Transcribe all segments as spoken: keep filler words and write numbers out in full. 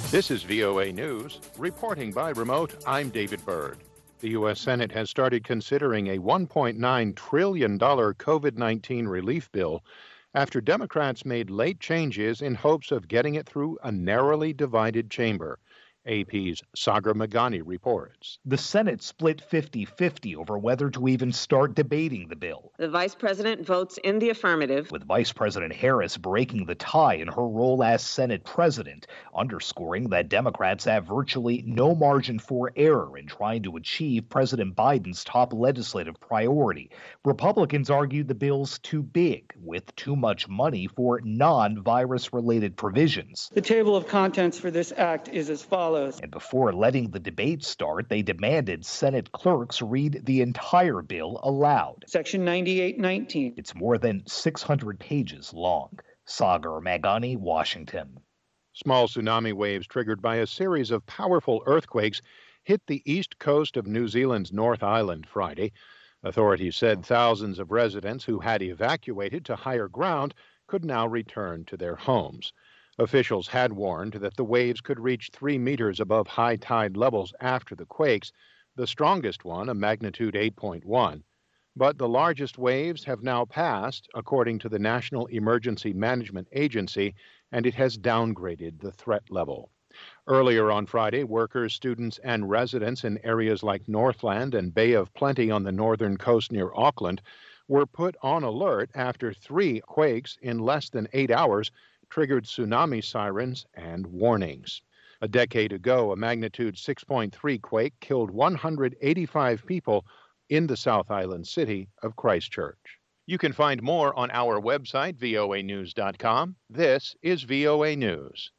This is V O A News. Reporting by remote, I'm David Byrd. The U S Senate has started considering a one point nine trillion dollars COVID nineteen relief bill after Democrats made late changes in hopes of getting it through a narrowly divided chamber. A P's Sagar Meghani reports. The Senate split fifty-fifty over whether to even start debating the bill. The vice president votes in the affirmative, with Vice President Harris breaking the tie in her role as Senate president, underscoring that Democrats have virtually no margin for error in trying to achieve President Biden's top legislative priority. Republicans argued the bill's too big, with too much money for non-virus related provisions. The table of contents for this act is as follows. And before letting the debate start, they demanded Senate clerks read the entire bill aloud. Section ninety-eight nineteen. It's more than six hundred pages long. Sagar Meghani, Washington. Small tsunami waves triggered by a series of powerful earthquakes hit the east coast of New Zealand's North Island Friday. Authorities said thousands of residents who had evacuated to higher ground could now return to their homes. Officials had warned that the waves could reach three meters above high tide levels after the quakes, the strongest one a magnitude eight point one. But the largest waves have now passed, according to the National Emergency Management Agency, and it has downgraded the threat level. Earlier on Friday, workers, students, and residents in areas like Northland and Bay of Plenty on the northern coast near Auckland were put on alert after three quakes in less than eight hours triggered tsunami sirens and warnings. A decade ago, a magnitude six point three quake killed one hundred eighty-five people in the South Island city of Christchurch. You can find more on our website, V O A news dot com. This is V O A News.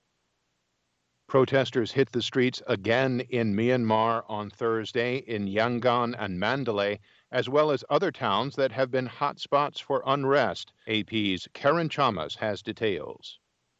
Protesters hit the streets again in Myanmar on Thursday in Yangon and Mandalay, as well as other towns that have been hot spots for unrest. A P's Karen Chalmers has details.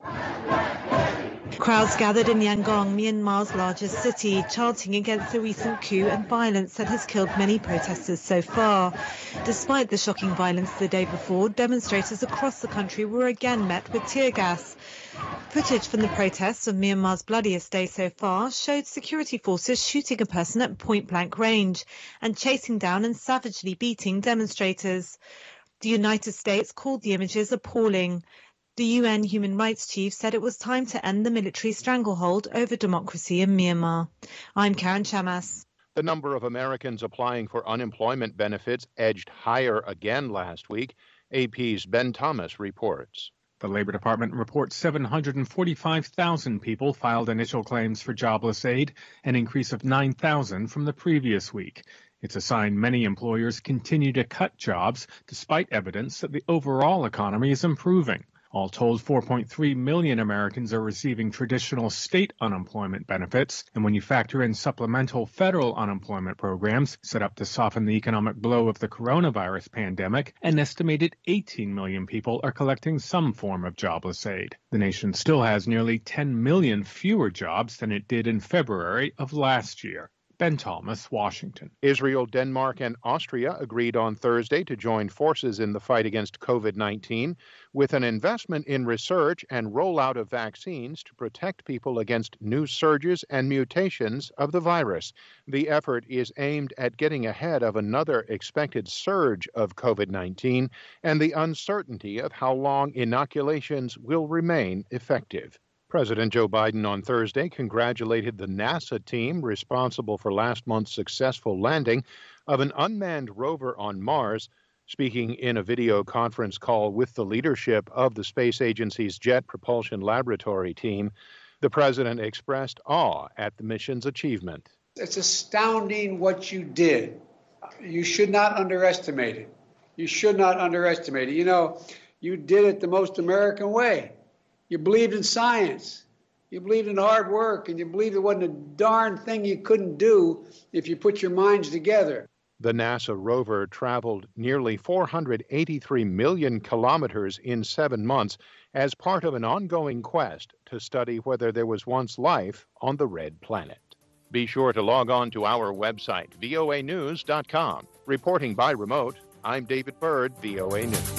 Crowds gathered in Yangon, Myanmar's largest city, chanting against the recent coup and violence that has killed many protesters so far. Despite the shocking violence the day before, demonstrators across the country were again met with tear gas. Footage from the protests of Myanmar's bloodiest day so far showed security forces shooting a person at point-blank range and chasing down and savagely beating demonstrators. The United States called the images appalling. The U N Human Rights Chief said it was time to end the military stranglehold over democracy in Myanmar. I'm Karen Chamas. The number of Americans applying for unemployment benefits edged higher again last week. A P's Ben Thomas reports. The Labor Department reports seven hundred forty-five thousand people filed initial claims for jobless aid, an increase of nine thousand from the previous week. It's a sign many employers continue to cut jobs, despite evidence that the overall economy is improving. All told, four point three million Americans are receiving traditional state unemployment benefits, and when you factor in supplemental federal unemployment programs set up to soften the economic blow of the coronavirus pandemic, an estimated eighteen million people are collecting some form of jobless aid. The nation still has nearly ten million fewer jobs than it did in February of last year. Ben Thomas, Washington. Israel, Denmark, and Austria agreed on Thursday to join forces in the fight against COVID nineteen with an investment in research and rollout of vaccines to protect people against new surges and mutations of the virus. The effort is aimed at getting ahead of another expected surge of COVID nineteen and the uncertainty of how long inoculations will remain effective. President Joe Biden on Thursday congratulated the NASA team responsible for last month's successful landing of an unmanned rover on Mars. Speaking in a video conference call with the leadership of the space agency's Jet Propulsion Laboratory team, the president expressed awe at the mission's achievement. It's astounding what you did. You should not underestimate it. You should not underestimate it. You know, you did it the most American way. You believed in science, you believed in hard work, and you believed there wasn't a darn thing you couldn't do if you put your minds together. The NASA rover traveled nearly four hundred eighty-three million kilometers in seven months as part of an ongoing quest to study whether there was once life on the red planet. Be sure to log on to our website, V O A news dot com. Reporting by remote, I'm David Byrd, V O A News.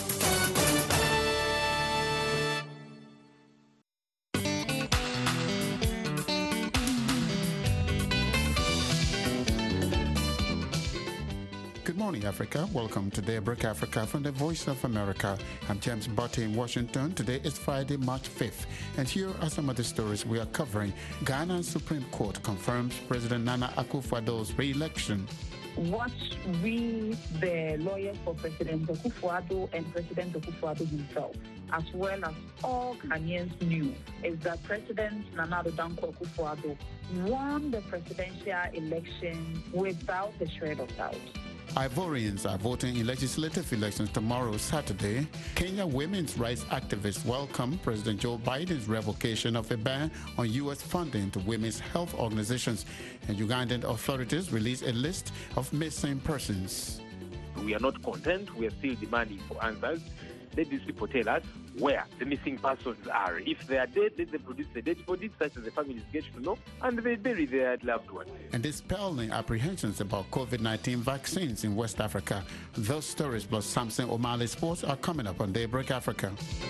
morning, Africa. Welcome to Daybreak Africa from the Voice of America. I'm James Botte in Washington. Today is Friday, March fifth. And here are some of the stories we are covering. Ghana's Supreme Court confirms President Nana Akufo-Addo's re-election. What we, the lawyers for President Akufo-Addo and President Akufo-Addo himself, as well as all Ghanaians knew, is that President Nana Addo Akufo-Addo won the presidential election without a shred of doubt. Ivorians are voting in legislative elections tomorrow, Saturday. Kenya women's rights activists welcome President Joe Biden's revocation of a ban on U S funding to women's health organizations. And Ugandan authorities release a list of missing persons. We are not content. We are still demanding for answers. Let these people tell us where the missing persons are. If they are dead, let them produce the dead bodies, such as the families get to know, and they bury their loved ones. And dispelling apprehensions about COVID nineteen vaccines in West Africa. Those stories plus Samson O'Malley Sports are coming up on Daybreak Africa.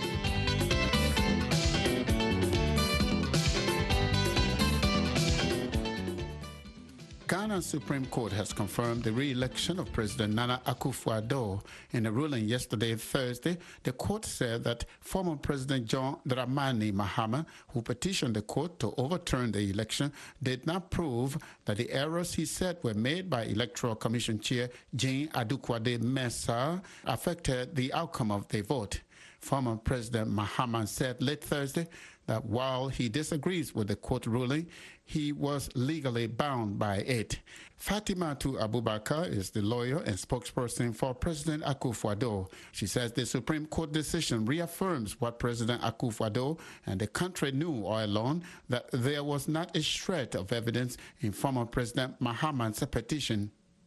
Ghana's Supreme Court has confirmed the re-election of President Nana Akufo-Addo. In a ruling yesterday, Thursday, the court said that former President John Dramani Mahama, who petitioned the court to overturn the election, did not prove that the errors he said were made by Electoral Commission Chair Jean Adukwade-Mensah affected the outcome of the vote. Former President Mahama said late Thursday that while he disagrees with the court ruling, he was legally bound by it. Fatimatu Abubakar is the lawyer and spokesperson for President Akufo-Addo. She says the Supreme Court decision reaffirms what President Akufo-Addo and the country knew all along, that there was not a shred of evidence in former President Mahama's petition.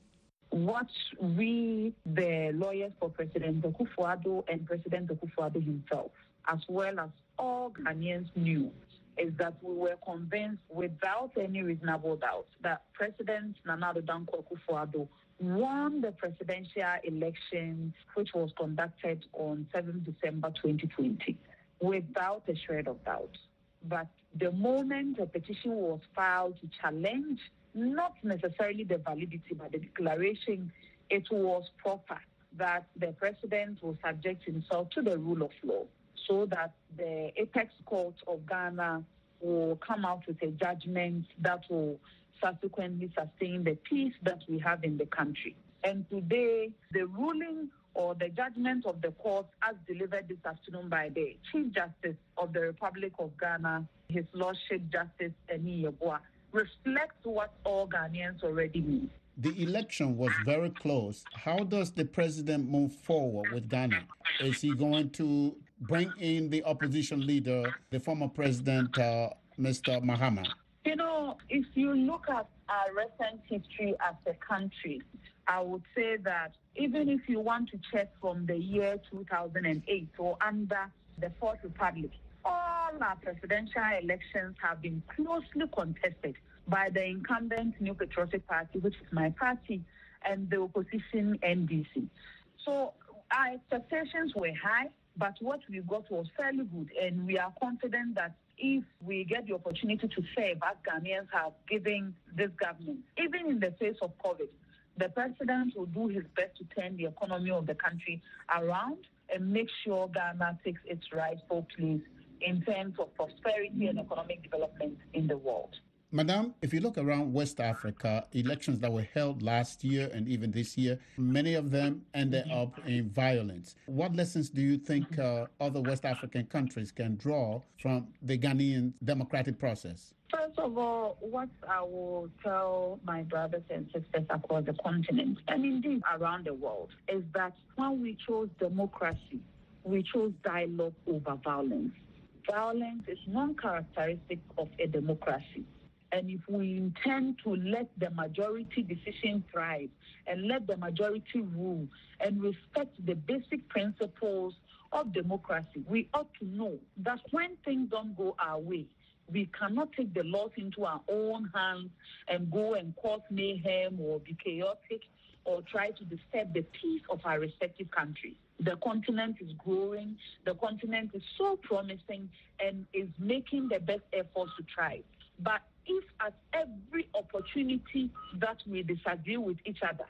What we, the lawyers for President Akufo-Addo and President Akufo-Addo himself, as well as all Ghanaians knew, is that we were convinced without any reasonable doubt that President Nana Addo Akufo-Addo won the presidential election, which was conducted on seventh December twenty twenty, without a shred of doubt. But the moment a petition was filed to challenge not necessarily the validity, but the declaration, it was proper that the president will subject himself to the rule of law, so that the apex court of Ghana will come out with a judgment that will subsequently sustain the peace that we have in the country. And today, the ruling or the judgment of the court as delivered this afternoon by the Chief Justice of the Republic of Ghana, His Lordship Justice Eni Yeboah, reflects what all Ghanaians already knew. The election was very close. How does the president move forward with Ghana? Is he going to bring in the opposition leader, the former president, uh, Mister Mahama? You know, if you look at our recent history as a country, I would say that even if you want to check from the year two thousand eight or under the Fourth Republic, all our presidential elections have been closely contested by the incumbent New Patriotic Party, which is my party, and the opposition N D C. So our expectations were high, but what we got was fairly good, and we are confident that if we get the opportunity to serve as Ghanaians have given this government, even in the face of COVID, the president will do his best to turn the economy of the country around and make sure Ghana takes its rightful place in terms of prosperity and economic development in the world. Madam, if you look around West Africa, elections that were held last year and even this year, many of them ended up in violence. What lessons do you think uh, other West African countries can draw from the Ghanaian democratic process? First of all, what I will tell my brothers and sisters across the continent, and indeed around the world, is that when we chose democracy, we chose dialogue over violence. Violence is non-characteristic of a democracy. And if we intend to let the majority decision thrive and let the majority rule and respect the basic principles of democracy, we ought to know that when things don't go our way, we cannot take the laws into our own hands and go and cause mayhem or be chaotic or try to disturb the peace of our respective countries. The continent is growing, the continent is so promising and is making the best efforts to thrive. But if at every opportunity that we disagree with each other,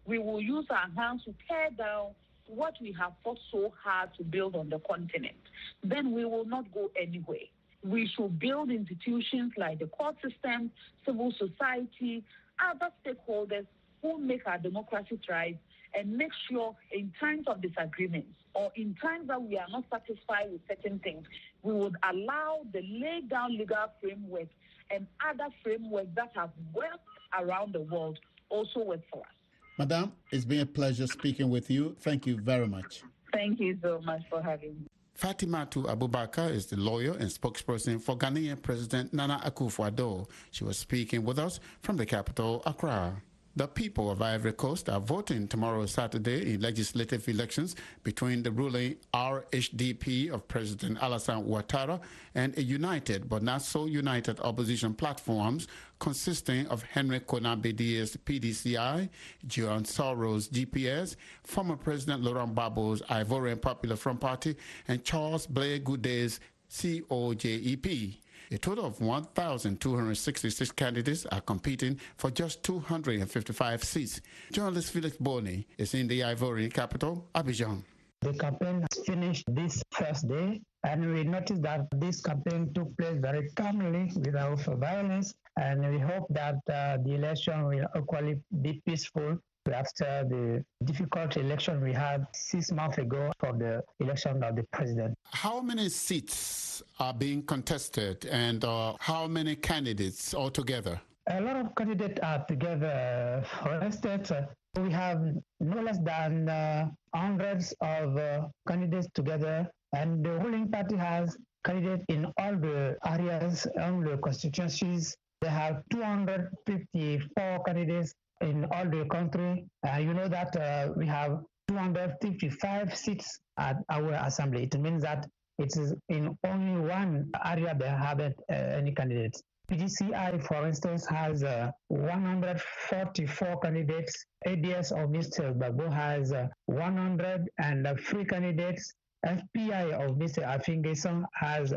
we will use our hands to tear down what we have fought so hard to build on the continent, then we will not go anywhere. We should build institutions like the court system, civil society, other stakeholders who make our democracy thrive, and make sure in times of disagreements or in times that we are not satisfied with certain things, we would allow the laid down legal framework and other frameworks that have worked around the world also work for us. Madam, it's been a pleasure speaking with you. Thank you very much. Thank you so much for having me. Fatimatu Abubakar is the lawyer and spokesperson for Ghanaian President Nana Akufo-Addo. She was speaking with us from the capital, Accra. The people of Ivory Coast are voting tomorrow, Saturday, in legislative elections between the ruling R H D P of President Alassane Ouattara and a united but not so united opposition platforms consisting of Henry Konan Bedia's P D C I, John Soros' G P S, former President Laurent Gbagbo's Ivorian Popular Front Party, and Charles Blé Goudé's C O J E P. A total of one thousand two hundred sixty-six candidates are competing for just two hundred fifty-five seats. Journalist Felix Boni is in the Ivorian capital, Abidjan. The campaign has finished this first day, and we noticed that this campaign took place very calmly without violence, and we hope that uh, the election will equally be peaceful after the difficult election we had six months ago for the election of the president. How many seats are being contested, and uh, how many candidates altogether? A lot of candidates are together. For instance, uh, we have no less than uh, hundreds of uh, candidates together, and the ruling party has candidates in all the areas, all the constituencies. They have two hundred fifty-four candidates in all the country. Uh, you know that uh, we have two hundred fifty-five seats at our assembly. It means that it is in only one area they haven't uh, any candidates. P D C I, for instance, has uh, one hundred forty-four candidates. A D S of Mister Gbagbo has uh, one hundred three candidates. F P I of Mister Afingeson has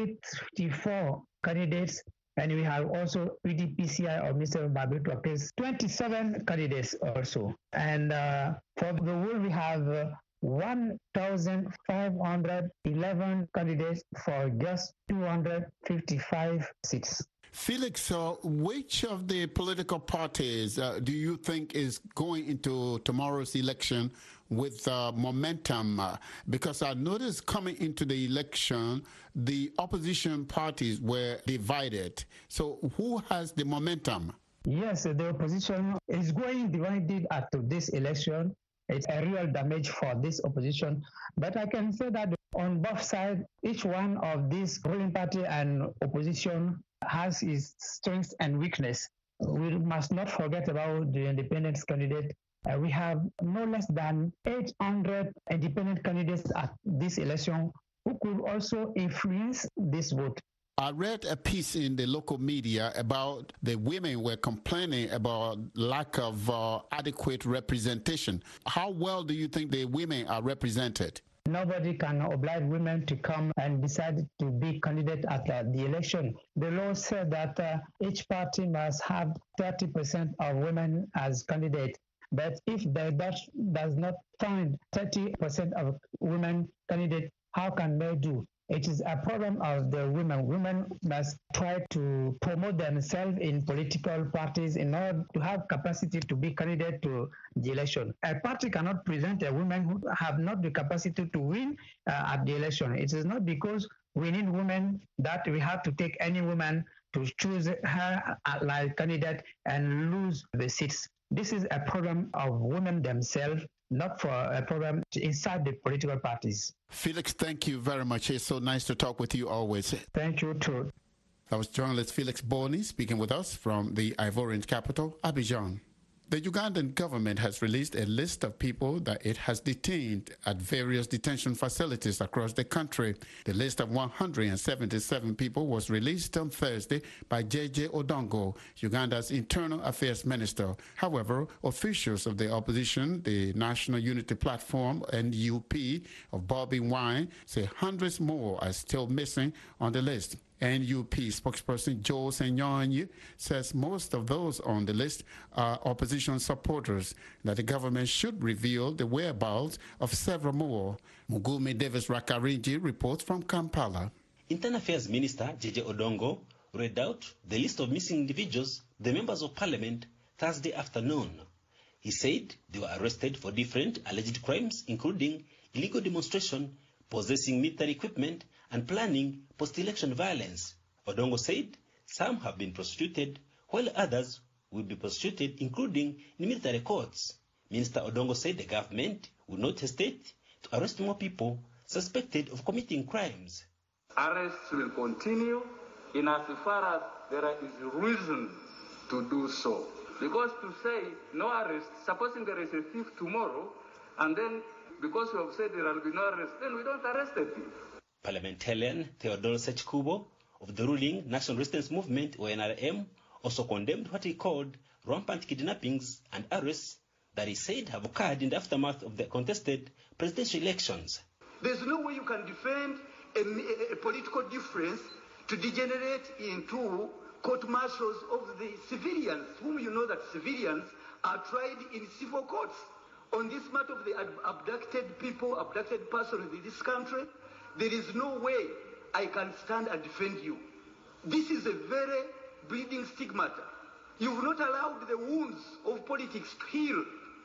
eighty-four candidates. And we have also P D P C I of Mister Babito Akes, twenty-seven candidates also. And uh, for the whole, we have uh, one thousand five hundred eleven candidates for just two hundred fifty-five seats. Felix, uh, which of the political parties uh, do you think is going into tomorrow's election with uh, momentum? Uh, because I noticed coming into the election, the opposition parties were divided. So who has the momentum? Yes, the opposition is going divided at this election. It's a real damage for this opposition. But I can say that on both sides, each one of these ruling party and opposition has its strengths and weakness. We must not forget about the independent candidate. Uh, we have no less than eight hundred independent candidates at this election who could also influence this vote. I read a piece in the local media about the women were complaining about lack of uh, adequate representation. How well do you think the women are represented? Nobody can oblige women to come and decide to be candidate at uh, the election. The law said that uh, each party must have thirty percent of women as candidates. But if they does, does not find thirty percent of women candidates, how can they do? It is a problem of the women. Women must try to promote themselves in political parties in order to have capacity to be candidate to the election. A party cannot present a woman who have not the capacity to win uh, at the election. It is not because we need women that we have to take any woman to choose her like candidate and lose the seats. This is a problem of women themselves, not for a problem inside the political parties. Felix, thank you very much. It's so nice to talk with you always. Thank you too. That was journalist Felix Boni speaking with us from the Ivorian capital, Abidjan. The Ugandan government has released a list of people that it has detained at various detention facilities across the country. The list of one hundred seventy-seven people was released on Thursday by J J Odongo, Uganda's Internal Affairs Minister. However, officials of the opposition, the National Unity Platform, N U P, of Bobi Wine, say hundreds more are still missing on the list. N U P spokesperson Joe Senyonyi says most of those on the list are opposition supporters, that the government should reveal the whereabouts of several more. Mugume Davis Rakarinji reports from Kampala. Internal Affairs Minister J J Odongo read out the list of missing individuals, the members of parliament, Thursday afternoon. He said they were arrested for different alleged crimes, including illegal demonstration, possessing military equipment, and planning post-election violence. Odongo said some have been prosecuted, while others will be prosecuted, including in military courts. Minister Odongo said the government will not hesitate to arrest more people suspected of committing crimes. Arrests will continue in as far as there is reason to do so. Because to say no arrest, supposing there is a thief tomorrow, and then because you have said there will be no arrest, then we don't arrest the thief. Parliamentarian Theodore Sechkubo of the ruling National Resistance Movement, O N R M, also condemned what he called rampant kidnappings and arrests that he said have occurred in the aftermath of the contested presidential elections. There's no way you can defend a, a, a political difference to degenerate into court-martials of the civilians, whom you know that civilians are tried in civil courts. On this matter of the abducted people, abducted persons in this country, there is no way I can stand and defend you. This is a very bleeding stigmata. You've not allowed the wounds of politics to heal.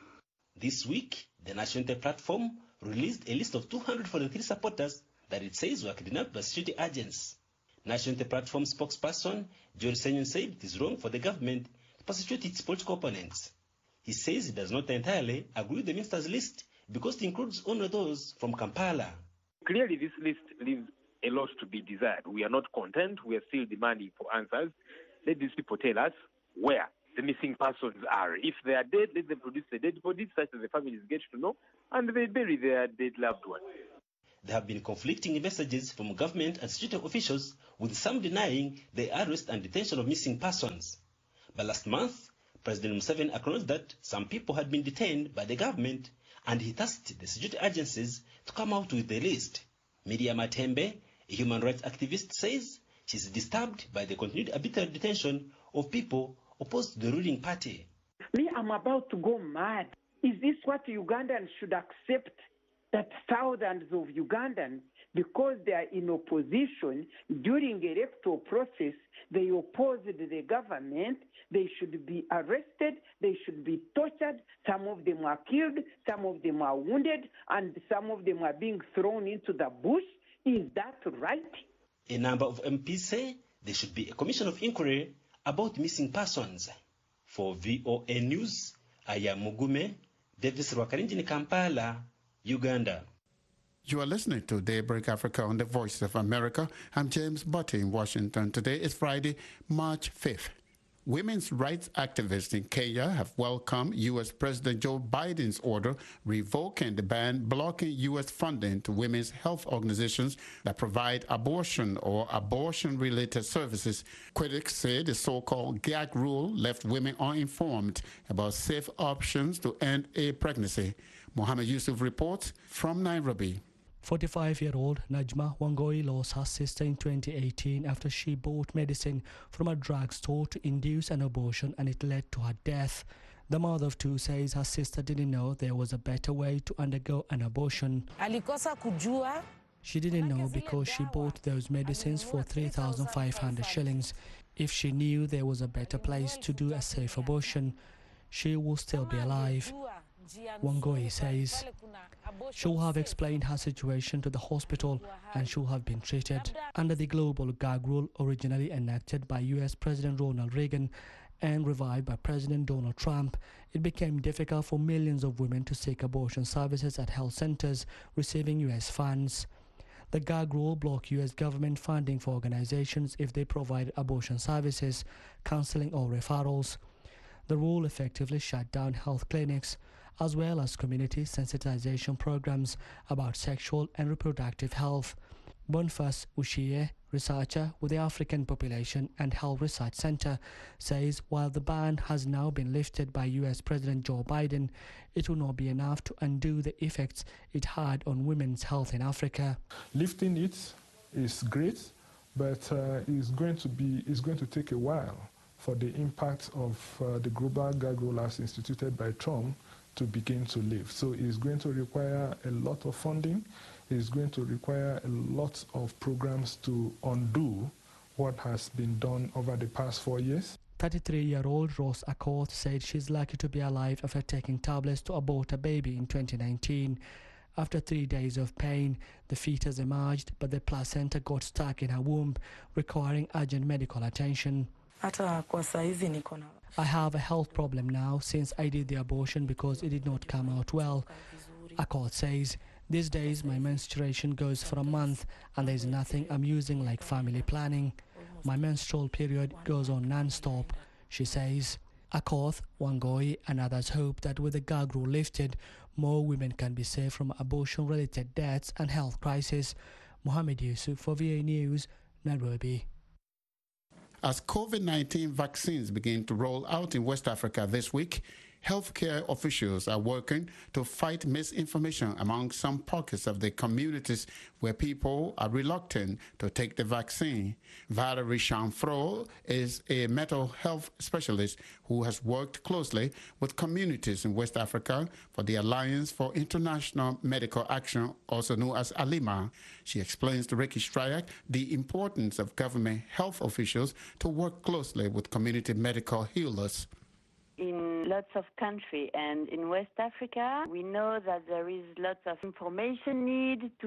This week, the National Unity Platform released a list of two hundred forty-three supporters that it says were kidnapped by security agents. National Unity Platform spokesperson George Senyon said it is wrong for the government to prosecute its political opponents. He says he does not entirely agree with the minister's list because it includes only those from Kampala. Clearly, this list leaves a lot to be desired. We are not content. We are still demanding for answers. Let these people tell us where the missing persons are. If they are dead, let them produce the dead bodies such that the families get to know, and they bury their dead loved ones. There have been conflicting messages from government and security officials, with some denying the arrest and detention of missing persons. But last month, President Museveni acknowledged that some people had been detained by the government, and he tasked the security agencies to come out with the list. Miriam Matembe, a human rights activist, says she is disturbed by the continued arbitrary detention of people opposed to the ruling party. Me, I'm about to go mad. Is this what Ugandans should accept? That thousands of Ugandans, because they are in opposition during the electoral process, they opposed the government, they should be arrested, they should be tortured, some of them are killed, some of them are wounded, and some of them are being thrown into the bush. Is that right? A number of M Ps say there should be a commission of inquiry about missing persons. For V O A News, I am Mugume Davis Rwakarinji in Kampala, Uganda. You are listening to Daybreak Africa on the Voice of America. I'm James Butte in Washington. Today is Friday, March fifth. Women's rights activists in Kenya have welcomed U S President Joe Biden's order revoking the ban blocking U S funding to women's health organizations that provide abortion or abortion-related services. Critics say the so-called gag rule left women uninformed about safe options to end a pregnancy. Mohammed Yusuf reports from Nairobi. forty-five-year-old Najma Wangoi lost her sister in twenty eighteen after she bought medicine from a drugstore to induce an abortion, and it led to her death. The mother of two says her sister didn't know there was a better way to undergo an abortion. Alikosa kujua. She didn't know because she bought those medicines for three thousand five hundred shillings. If she knew there was a better place to do a safe abortion, she would still be alive. Wangoi says she will have explained her situation to the hospital and she will have been treated. Under the global gag rule originally enacted by U S President Ronald Reagan and revived by President Donald Trump, it became difficult for millions of women to seek abortion services at health centers receiving U S funds. The gag rule blocked U S government funding for organizations if they provide abortion services, counseling or referrals. The rule effectively shut down health clinics, as well as community sensitization programs about sexual and reproductive health. Bonfas Ushie, researcher with the African Population and Health Research Center, says while the ban has now been lifted by U S President Joe Biden, it will not be enough to undo the effects it had on women's health in Africa. Lifting it is great, but uh, it's going to be it's going to take a while for the impact of uh, the global gag rule as instituted by Trump to begin to live. So it's going to require a lot of funding. It's going to require a lot of programs to undo what has been done over the past four years. thirty-three-year-old Rose Accorth said she's lucky to be alive after taking tablets to abort a baby in twenty nineteen. After three days of pain, the fetus emerged, but the placenta got stuck in her womb, requiring urgent medical attention. I have a health problem now since I did the abortion because it did not come out well. Accorth says, these days my menstruation goes for a month and there's nothing amusing like family planning. My menstrual period goes on non-stop, she says. Accorth, Wangoi and others hope that with the gag rule lifted, more women can be saved from abortion-related deaths and health crisis. Mohammed Yusuf for V A News, Nairobi. As COVID nineteen vaccines begin to roll out in West Africa this week, healthcare officials are working to fight misinformation among some pockets of the communities where people are reluctant to take the vaccine. Valerie Chanfro is a mental health specialist who has worked closely with communities in West Africa for the Alliance for International Medical Action, also known as ALIMA. She explains to Ricky Stryak the importance of government health officials to work closely with community medical healers. In lots of countries and in West Africa, we know that there is lots of information need to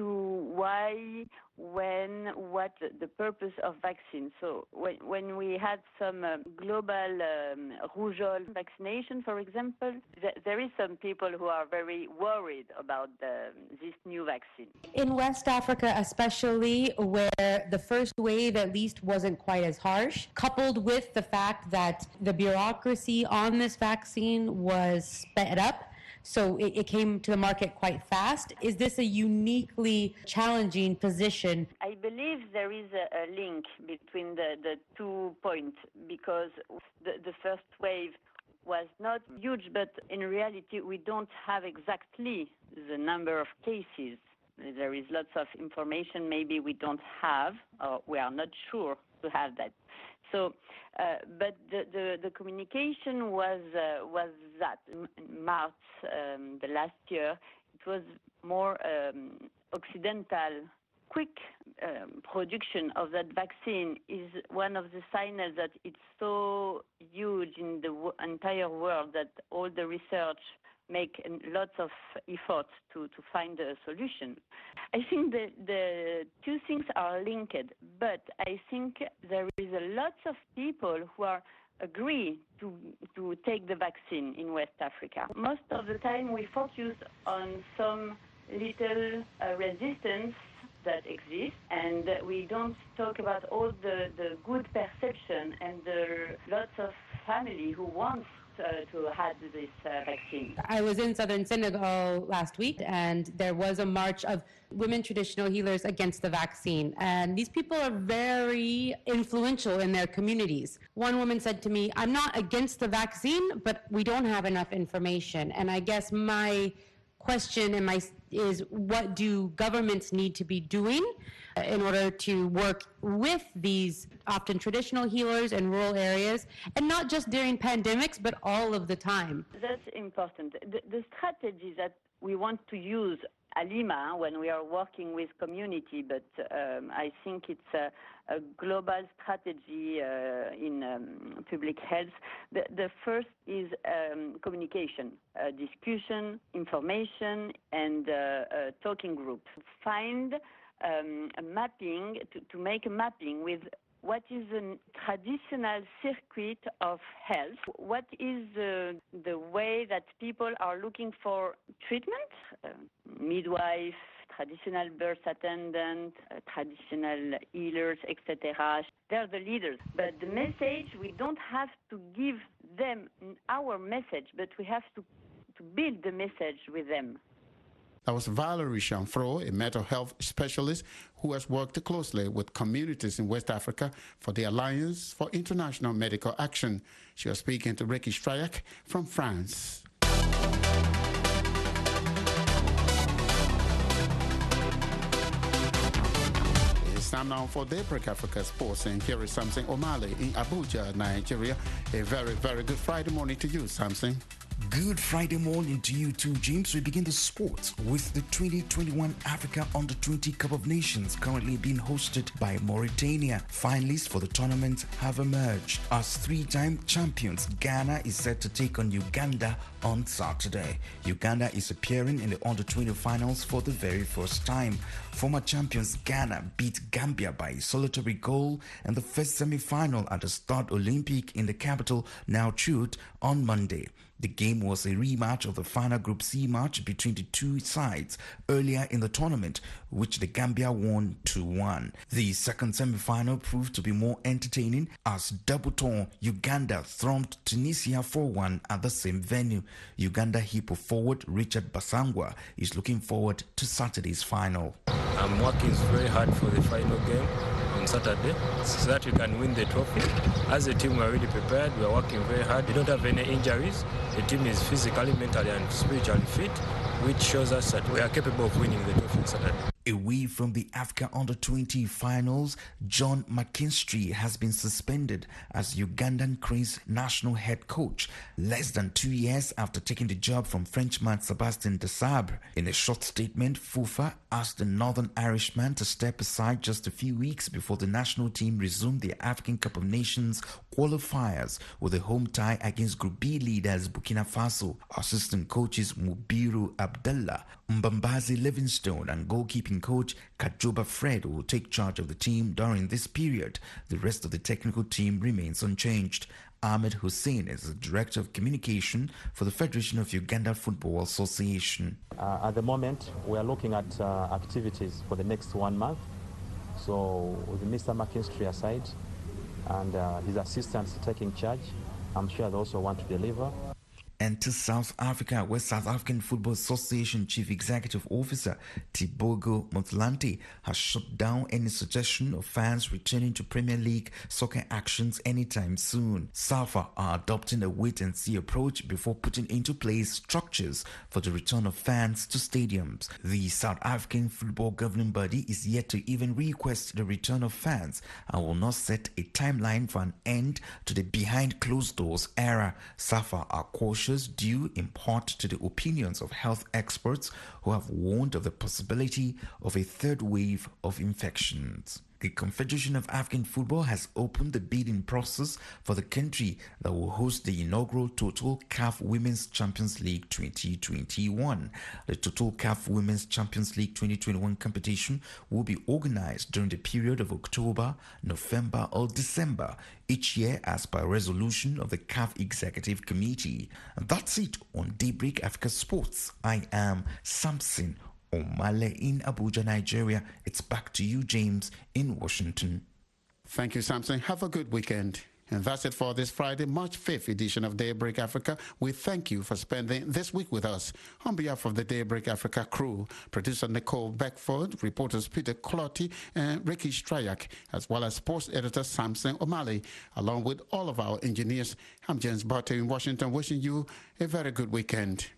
why, when, what the purpose of vaccine. So when, when we had some uh, global um, rougeole vaccination, for example, th there is some people who are very worried about the, this new vaccine. In West Africa especially, where the first wave at least wasn't quite as harsh, coupled with the fact that the bureaucracy on this vaccine was sped up, so it, it came to the market quite fast. Is this a uniquely challenging position? I believe there is a, a link between the, the two points, because the, the first wave was not huge, but in reality we don't have exactly the number of cases. There is lots of information maybe we don't have, or we are not sure to have that. So, uh, but the, the, the communication was uh, was that in March um, the last year, it was more um, occidental. Quick um, production of that vaccine is one of the signals that it's so huge in the w entire world that all the research make lots of efforts to, to find a solution. I think the, the two things are linked, but I think there is a lot of people who are agree to, to take the vaccine in West Africa. Most of the time we focus on some little uh, resistance that exists, and we don't talk about all the, the good perception and the lots of family who wants Uh, to have this uh, vaccine. I was in southern Senegal last week, and there was a march of women traditional healers against the vaccine. And these people are very influential in their communities. One woman said to me, I'm not against the vaccine, but we don't have enough information. And I guess my question and my is, what do governments need to be doing in order to work with these often traditional healers in rural areas, and not just during pandemics, but all of the time? That's important. The, the strategy that we want to use ALIMA when we are working with community, but um, I think it's a, a global strategy uh, in um, public health. The, the first is um, communication, uh, discussion, information, and uh, uh, talking groups. Find um, a mapping, to, to make a mapping with what is a traditional circuit of health, what is the, the way that people are looking for treatment, uh, midwife, traditional birth attendant, uh, traditional healers, et cetera. They're the leaders. But the message, we don't have to give them our message, but we have to, to build the message with them. That was Valerie Chanfro, a mental health specialist who has worked closely with communities in West Africa for the Alliance for International Medical Action. She was speaking to Ricky Stryak from France. It's time now for Daybreak Africa Sports, and here is Samson O'Malley in Abuja, Nigeria. A very, very good Friday morning to you, Samson. Good Friday morning to you too, James. We begin the sports with the twenty twenty-one Africa Under twenty Cup of Nations currently being hosted by Mauritania. Finalists for the tournament have emerged. As three-time champions, Ghana is set to take on Uganda on Saturday. Uganda is appearing in the Under twenty finals for the very first time. Former champions Ghana beat Gambia by a solitary goal in the first semi-final at the Stade Olympique in the capital, Nouakchott, on Monday. The game was a rematch of the final Group C match between the two sides earlier in the tournament, which the Gambia won two one. The second semi-final proved to be more entertaining as Double-Ton Uganda thumped Tunisia four one at the same venue. Uganda hippo forward Richard Basangwa is looking forward to Saturday's final. I'm working very hard for the final game on Saturday so that we can win the trophy. As a team, we are really prepared. We are working very hard. We don't have any injuries. The team is physically, mentally, and spiritually fit, which shows us that we are capable of winning the trophy on Saturday. Away from the Africa Under twenty finals, John McKinstry has been suspended as Ugandan Cranes national head coach less than two years after taking the job from Frenchman Sebastien Desabre. In a short statement, FUFA asked the Northern Irishman to step aside just a few weeks before the national team resumed the African Cup of Nations qualifiers with a home tie against Group B leaders Burkina Faso. Assistant coaches Mubiru Abdallah, Mbambazi Livingstone and goalkeeping coach Kajoba Fred will take charge of the team during this period. The rest of the technical team remains unchanged. Ahmed Hussein is the Director of Communication for the Federation of Uganda Football Association. Uh, at the moment, we are looking at uh, activities for the next one month. So with Mister McKinstry aside and uh, his assistants taking charge, I'm sure they also want to deliver. And to South Africa, where South African Football Association Chief Executive Officer Tibogo Motlanthe has shut down any suggestion of fans returning to Premier League soccer actions anytime soon. SAFA are adopting a wait-and-see approach before putting into place structures for the return of fans to stadiums. The South African football governing body is yet to even request the return of fans and will not set a timeline for an end to the behind-closed-doors era. SAFA are cautious due in part to the opinions of health experts who have warned of the possibility of a third wave of infections. The Confederation of African Football has opened the bidding process for the country that will host the inaugural Total C A F Women's Champions League twenty twenty-one. The Total C A F Women's Champions League twenty twenty-one competition will be organized during the period of October, November or December each year as per resolution of the C A F Executive Committee. And that's it on Daybreak Africa Sports. I am Samson O'Malley in Abuja, Nigeria. It's back to you, James, in Washington. Thank you, Samson. Have a good weekend. And that's it for this Friday, March fifth edition of Daybreak Africa. We thank you for spending this week with us. On behalf of the Daybreak Africa crew, producer Nicole Beckford, reporters Peter Clotty and Ricky Strayak, as well as sports editor Samson O'Malley, along with all of our engineers, I'm James Barter in Washington, wishing you a very good weekend.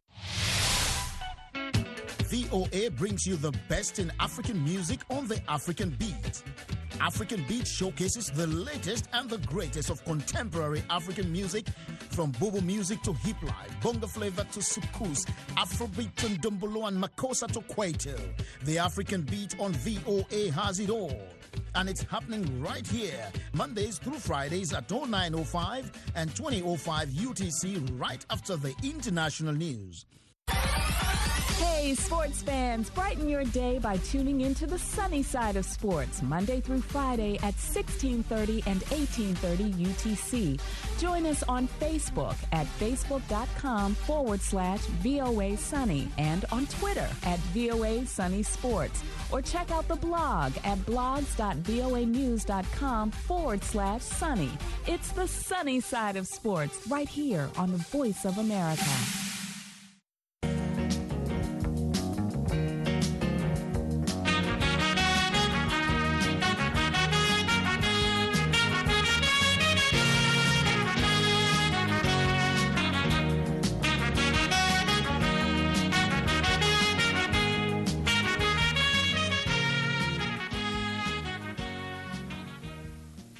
V O A brings you the best in African music on the African Beat. African Beat showcases the latest and the greatest of contemporary African music, from Bobo music to hip life, bongo flavor to soukous, Afrobeat to Ndombolo and Makossa to Kwaito. The African Beat on V O A has it all. And it's happening right here, Mondays through Fridays at oh nine oh five and twenty oh five U T C, right after the international news. Hey, sports fans, brighten your day by tuning into the sunny side of sports, Monday through Friday at sixteen thirty and eighteen thirty U T C. Join us on Facebook at facebook.com forward slash VOA Sunny and on Twitter at VOA Sunny Sports. Or check out the blog at blogs.voanews.com forward slash sunny. It's the sunny side of sports right here on the Voice of America.